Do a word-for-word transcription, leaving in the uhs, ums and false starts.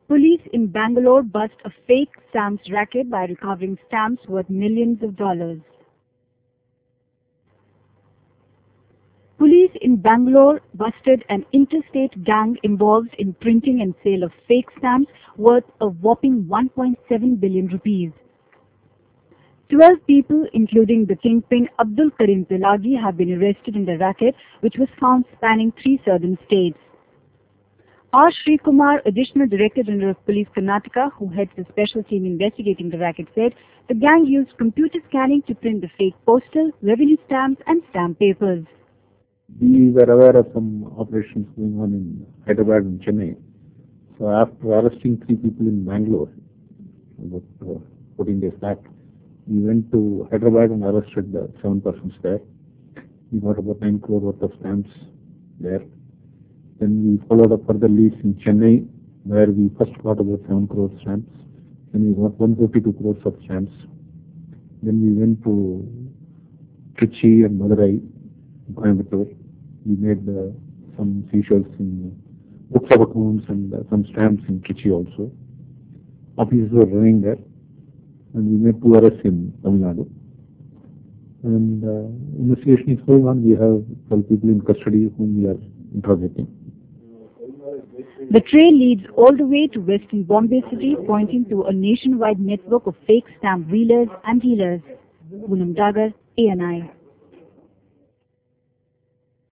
Police in Bangalore bust a fake stamps racket by recovering stamps worth millions of dollars. Police in Bangalore busted an interstate gang involved in printing and sale of fake stamps worth a whopping one point seven billion rupees. Twelve people, including the kingpin Abdul Karim Tilagi, have been arrested in the racket, which was found spanning three southern states. R. Sri Kumar, Additional Director General of Police Karnataka, who heads the special team investigating the racket, said the gang used computer scanning to print the fake postal, revenue stamps and stamp papers. We were aware of some operations going on in Hyderabad and Chennai. So after arresting three people in Bangalore, about uh, fourteen days back, we went to Hyderabad and arrested uh, seven persons there. We got about nine crore worth of stamps there. Then we followed up further leads in Chennai, where we first got about seven crore stamps. Then we got one hundred fifty-two crores of stamps. Then we went to Trichy and Madurai, Coimbatore. We made uh, some seizures in books of accounts and uh, some stamps in Trichy also. Officers were running there, and we made two arrests in Tamil Nadu. And uh, investigation is going on. We have twelve people in custody whom we are interrogating. The trail leads all the way to western Bombay City, pointing to a nationwide network of fake stamp wheelers and dealers. Poonam Dagar, A N I.